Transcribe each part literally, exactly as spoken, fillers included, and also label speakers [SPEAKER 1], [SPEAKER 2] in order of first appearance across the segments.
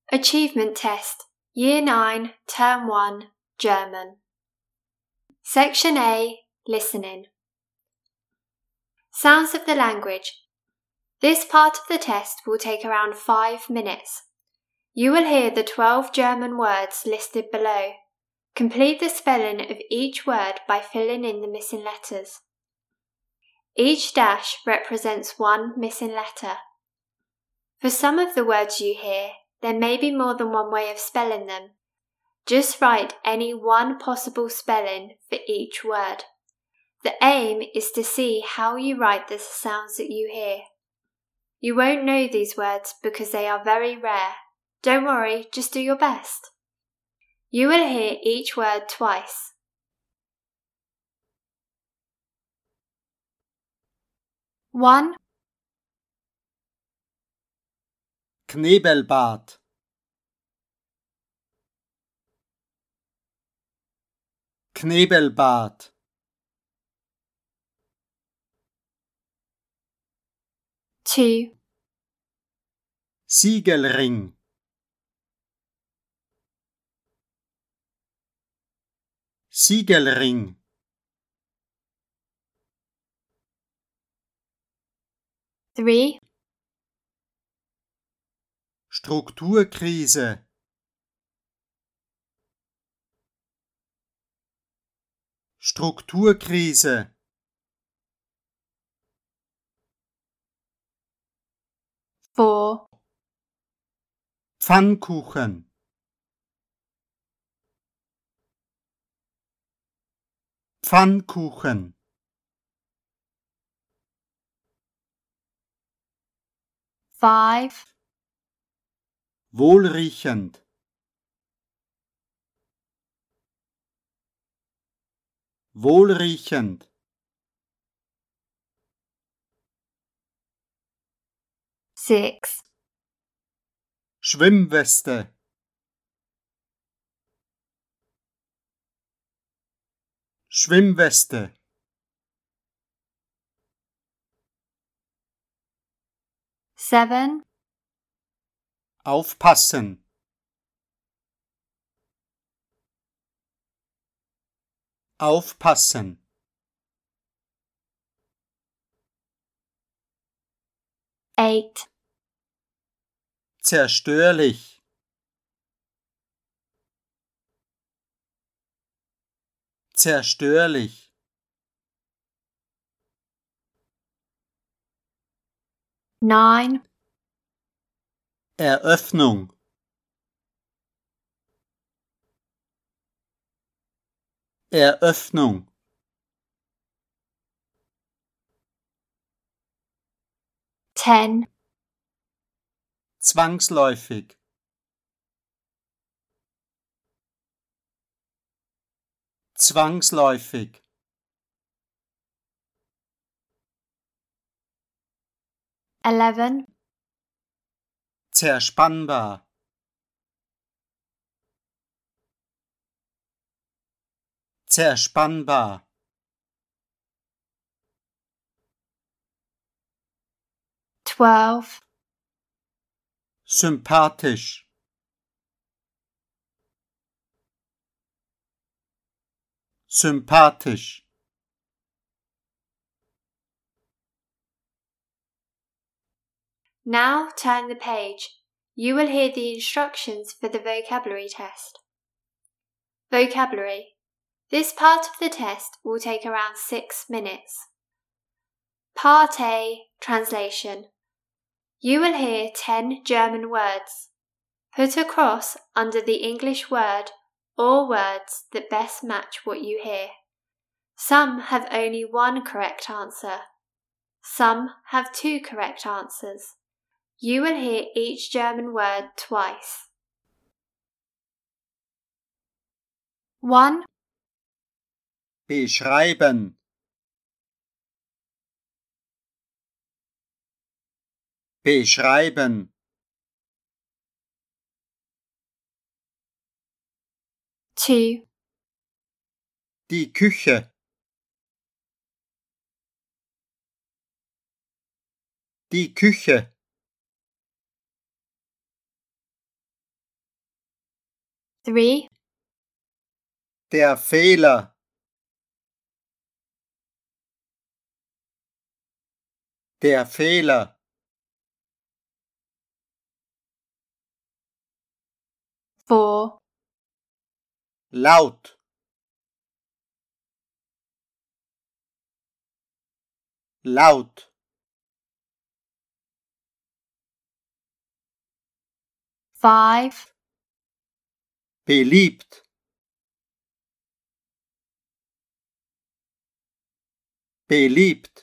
[SPEAKER 1] Achievement Test, Year nine, Term one, German. Section A, Listening. Sounds of the language. This part of the test will take around five minutes. You will hear the twelve German words listed below. Complete the spelling of each word by filling in the missing letters. Each dash represents one missing letter. For some of the words you hear, there may be more than one way of spelling them. Just write any one possible spelling for each word. The aim is to see how you write the sounds that you hear. You won't know these words because they are very rare. Don't worry, just do your best. You will hear each word twice. One,
[SPEAKER 2] Knebelbad, Knebelbad,
[SPEAKER 1] two,
[SPEAKER 2] Siegelring, Siegelring,
[SPEAKER 1] three,
[SPEAKER 2] Strukturkrise, Strukturkrise,
[SPEAKER 1] four,
[SPEAKER 2] Pfannkuchen, Pfannkuchen,
[SPEAKER 1] five,
[SPEAKER 2] wohlriechend, wohlriechend,
[SPEAKER 1] six,
[SPEAKER 2] Schwimmweste, Schwimmweste,
[SPEAKER 1] seven,
[SPEAKER 2] aufpassen, aufpassen,
[SPEAKER 1] eight,
[SPEAKER 2] zerstörlich, zerstörlich,
[SPEAKER 1] nine,
[SPEAKER 2] Eröffnung, Eröffnung,
[SPEAKER 1] ten,
[SPEAKER 2] zwangsläufig, zwangsläufig,
[SPEAKER 1] eleven,
[SPEAKER 2] zerspannbar, zerspannbar,
[SPEAKER 1] twelve,
[SPEAKER 2] sympathisch, sympathisch,
[SPEAKER 1] Now turn the page. You will hear the instructions for the vocabulary test. Vocabulary. This part of the test will take around six minutes. Part A, Translation. You will hear ten German words. Put a cross under the English word or words that best match what you hear. Some have only one correct answer. Some have two correct answers. You will hear each German word twice. one,
[SPEAKER 2] beschreiben, beschreiben,
[SPEAKER 1] two,
[SPEAKER 2] die Küche, die Küche,
[SPEAKER 1] three,
[SPEAKER 2] Der Fehler. Der Fehler.
[SPEAKER 1] four,
[SPEAKER 2] Laut. Laut.
[SPEAKER 1] five,
[SPEAKER 2] Beliebt. Beliebt.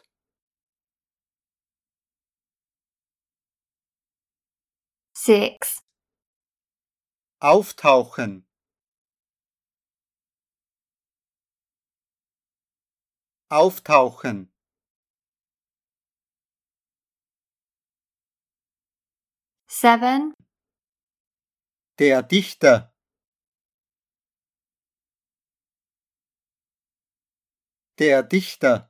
[SPEAKER 1] six,
[SPEAKER 2] Auftauchen. Auftauchen.
[SPEAKER 1] seven,
[SPEAKER 2] Der Dichter. Der Dichter.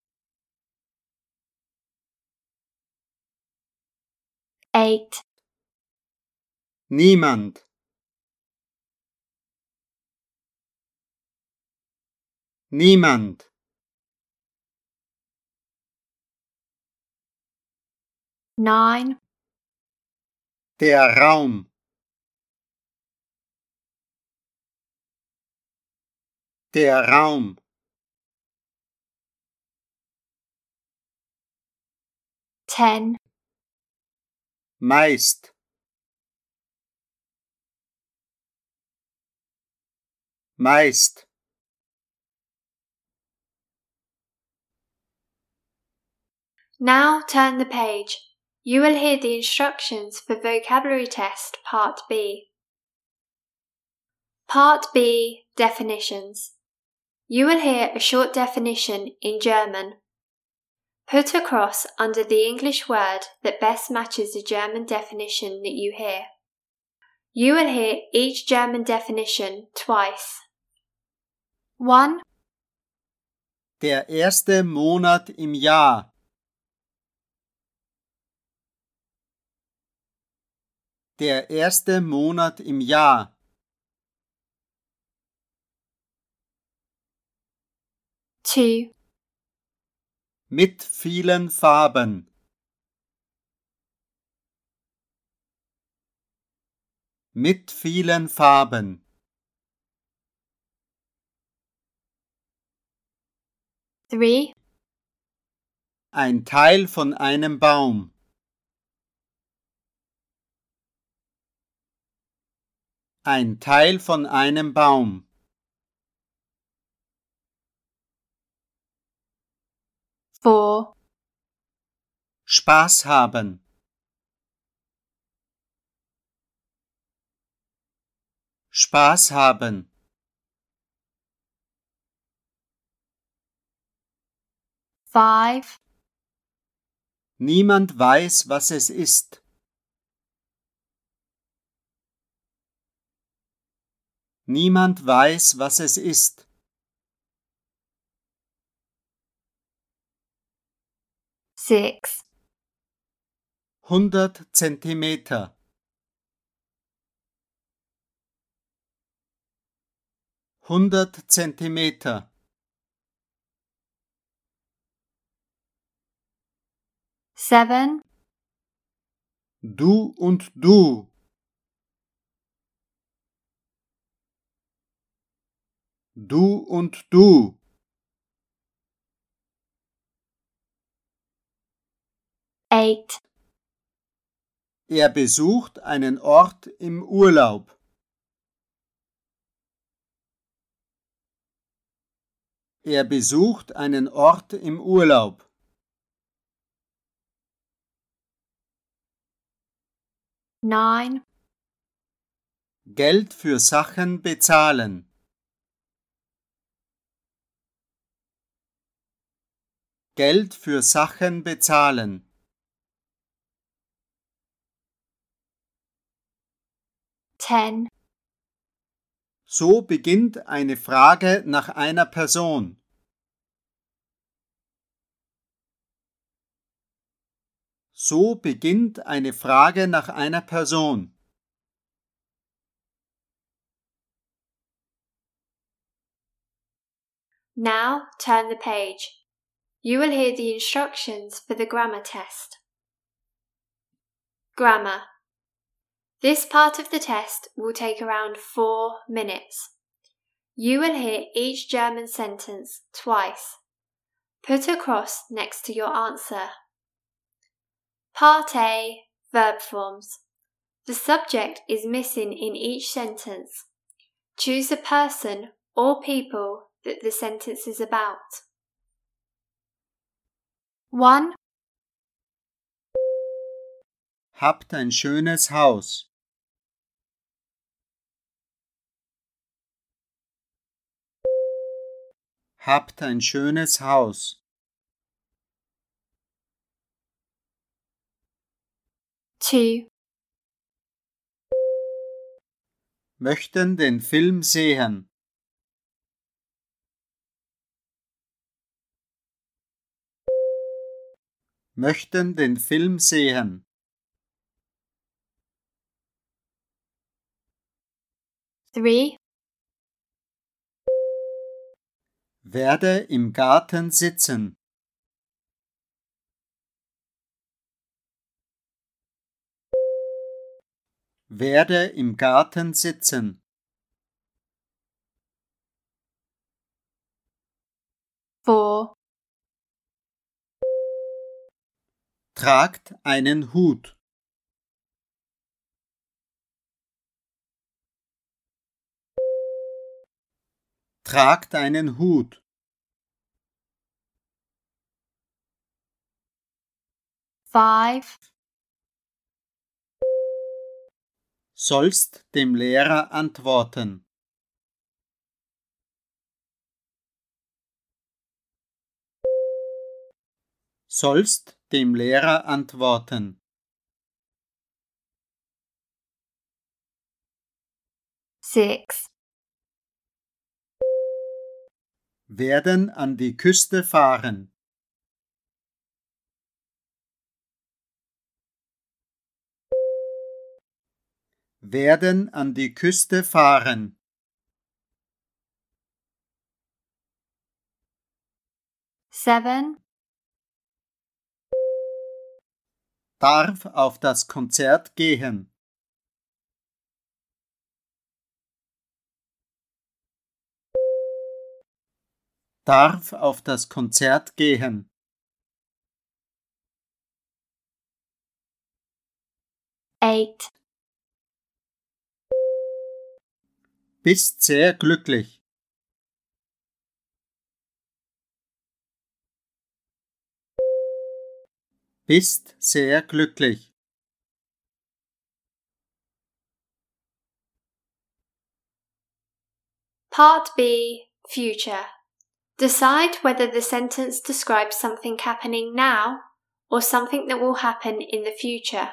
[SPEAKER 1] eight,
[SPEAKER 2] Niemand. Niemand.
[SPEAKER 1] nine,
[SPEAKER 2] Der Raum. Der Raum.
[SPEAKER 1] ten,
[SPEAKER 2] Meist. Meist.
[SPEAKER 1] Now turn the page. You will hear the instructions for Vocabulary Test Part B. Part B, Definitions. You will hear a short definition in German. Put a cross under the English word that best matches the German definition that you hear. You will hear each German definition twice. one.
[SPEAKER 2] Der erste Monat im Jahr. Der erste Monat im Jahr.
[SPEAKER 1] two.
[SPEAKER 2] Mit vielen Farben. Mit vielen Farben.
[SPEAKER 1] three.
[SPEAKER 2] Ein Teil von einem Baum. Ein Teil von einem Baum.
[SPEAKER 1] four.
[SPEAKER 2] Spaß haben. Spaß haben.
[SPEAKER 1] five.
[SPEAKER 2] Niemand weiß, was es ist. Niemand weiß, was es ist.
[SPEAKER 1] six.
[SPEAKER 2] hundert Zentimeter. hundert Zentimeter.
[SPEAKER 1] seven.
[SPEAKER 2] Du und du. Du und du.
[SPEAKER 1] eight.
[SPEAKER 2] Er besucht einen Ort im Urlaub. Er besucht einen Ort im Urlaub.
[SPEAKER 1] nine.
[SPEAKER 2] Geld für Sachen bezahlen. Geld für Sachen bezahlen.
[SPEAKER 1] ten.
[SPEAKER 2] So beginnt eine Frage nach einer Person. So beginnt eine Frage nach einer Person.
[SPEAKER 1] Now turn the page. You will hear the instructions for the grammar test. Grammar. This part of the test will take around four minutes. You will hear each German sentence twice. Put a cross next to your answer. Part A, verb forms. The subject is missing in each sentence. Choose a person or people that the sentence is about. one.
[SPEAKER 2] Habt ein schönes Haus. Habt ein schönes Haus.
[SPEAKER 1] two.
[SPEAKER 2] Möchten den Film sehen. Möchten den Film sehen.
[SPEAKER 1] three.
[SPEAKER 2] Werde im Garten sitzen. Werde im Garten sitzen.
[SPEAKER 1] four.
[SPEAKER 2] Tragt einen Hut. Tragt einen Hut.
[SPEAKER 1] five.
[SPEAKER 2] Sollst dem Lehrer antworten. Sollst dem Lehrer antworten.
[SPEAKER 1] six.
[SPEAKER 2] Werden an die Küste fahren. Werden an die Küste fahren.
[SPEAKER 1] seven.
[SPEAKER 2] Darf auf das Konzert gehen. Darf auf das Konzert gehen.
[SPEAKER 1] eight.
[SPEAKER 2] Bist sehr glücklich. Bist sehr glücklich.
[SPEAKER 1] Part B, future. Decide whether the sentence describes something happening now or something that will happen in the future.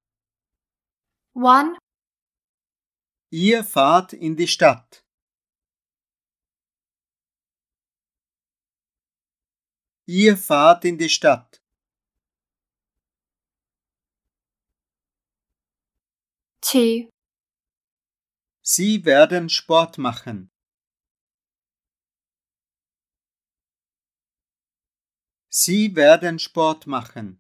[SPEAKER 1] one.
[SPEAKER 2] Ihr fahrt in die Stadt. Ihr fahrt in die Stadt.
[SPEAKER 1] two.
[SPEAKER 2] Sie werden Sport machen. Sie werden Sport machen.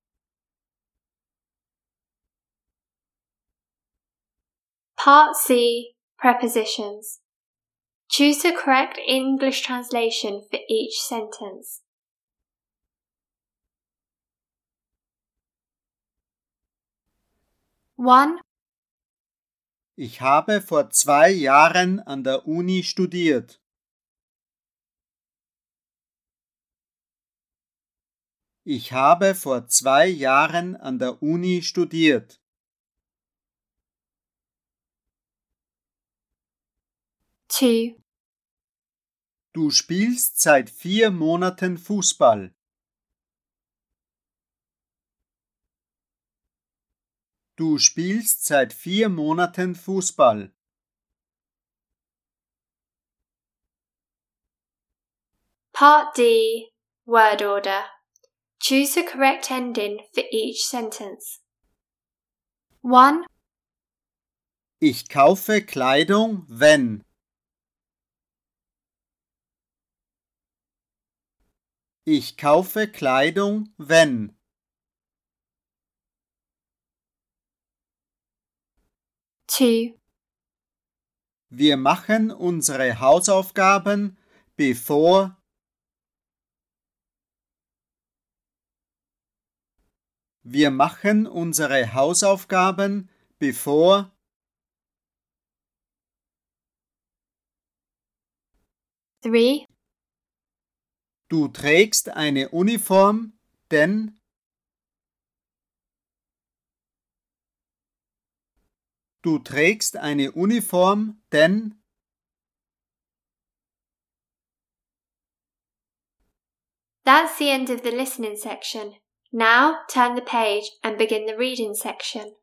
[SPEAKER 1] Part C, prepositions. Choose the correct English translation for each sentence. one.
[SPEAKER 2] Ich habe vor zwei Jahren an der Uni studiert. Ich habe vor zwei Jahren an der Uni studiert.
[SPEAKER 1] two.
[SPEAKER 2] Du spielst seit vier Monaten Fußball. Du spielst seit vier Monaten Fußball.
[SPEAKER 1] Part D, word order. Choose the correct ending for each sentence. one.
[SPEAKER 2] Ich kaufe Kleidung, wenn. Ich kaufe Kleidung, wenn.
[SPEAKER 1] Two.
[SPEAKER 2] Wir machen unsere Hausaufgaben, bevor. Wir machen unsere Hausaufgaben, bevor.
[SPEAKER 1] Three.
[SPEAKER 2] Du trägst eine Uniform, denn. Du trägst eine Uniform, denn.
[SPEAKER 1] That's the end of the listening section. Now turn the page and begin the reading section.